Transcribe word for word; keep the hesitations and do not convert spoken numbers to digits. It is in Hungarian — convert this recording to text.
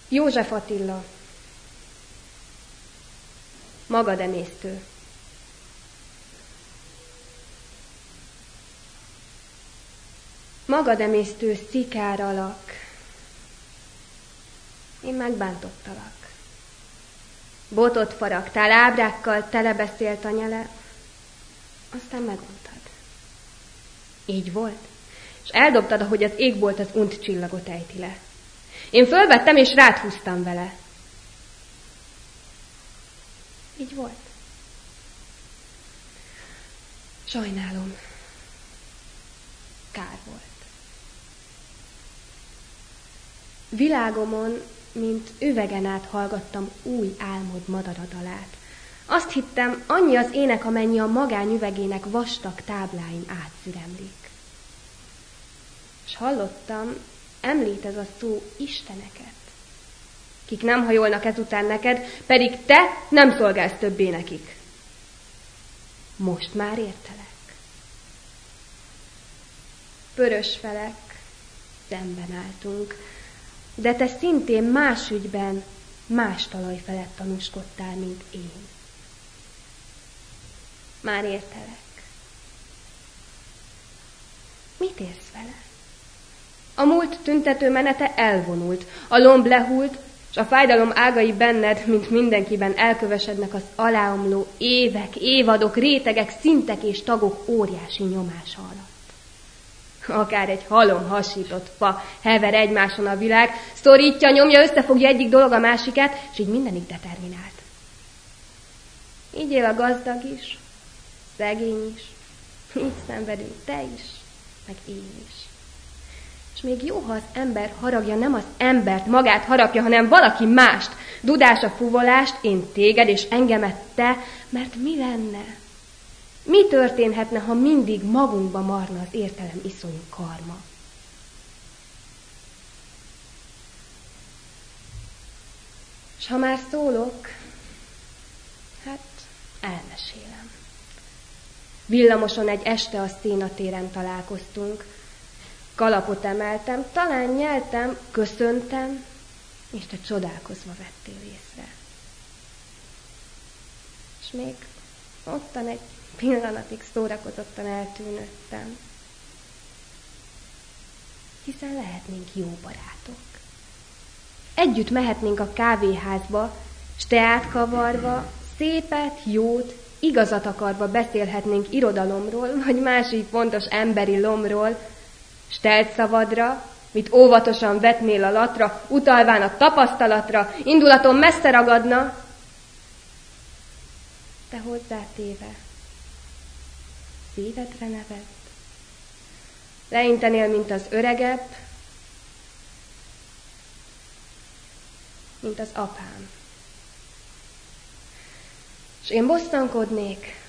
József Attila. Magademésztő. Magademésztő szikár alak. Én megbántottalak. Botot faragtál, ábrákkal telebeszélt a nyele, aztán megmondtad. Így volt, és eldobtad, ahogy az égbolt az unt csillagot ejti le. Én fölvettem, és rád húztam vele. Így volt. Sajnálom. Kár volt. Világomon, mint üvegen át hallgattam új álmod madaradalát. Azt hittem, annyi az ének, amennyi a magány üvegének vastag tábláin átszüremlik. És hallottam, említ ez a szó isteneket, kik nem hajolnak ezután neked, pedig te nem szolgálsz többé nekik. Most már értelek. Pörös felek, szemben álltunk, de te szintén más ügyben, más talaj felett tanúskodtál, mint én. Már értelek. Mit érsz vele? A múlt tüntető menete elvonult, a lomb lehult, és a fájdalom ágai benned, mint mindenkiben elkövesednek az aláomló évek, évadok, rétegek, szintek és tagok óriási nyomása alatt. Akár egy halom hasított fa hever egymáson a világ, szorítja, nyomja, összefogja egyik dolog a másikát, és így mindenik determinált. Így él a gazdag is, szegény is, így szenvedünk te is, meg én is. És még jó, ha az ember haragja nem az embert, magát harapja, hanem valaki mást. Dudása fuvolást, én téged, és engemet te, mert mi lenne? Mi történhetne, ha mindig magunkba marna az értelem iszonyú karma? És ha már szólok, hát elmesélem. Villamoson egy este a szénatéren találkoztunk. Kalapot emeltem, talán nyeltem, köszöntem, és te csodálkozva vettél észre. És még ottan egy pillanatig szórakozottan eltűnődtem. Hiszen lehetnénk jó barátok. Együtt mehetnénk a kávéházba, s teát kavarva, szépet, jót, igazat akarva beszélhetnénk irodalomról, vagy másik fontos emberi lomról, s telt szavadra, mit óvatosan vetnél a latra, utalván a tapasztalatra, indulaton messze ragadna, te hozzátéve, szívedre neved, leintenél, mint az öregebb, mint az apám. És én bosszankodnék,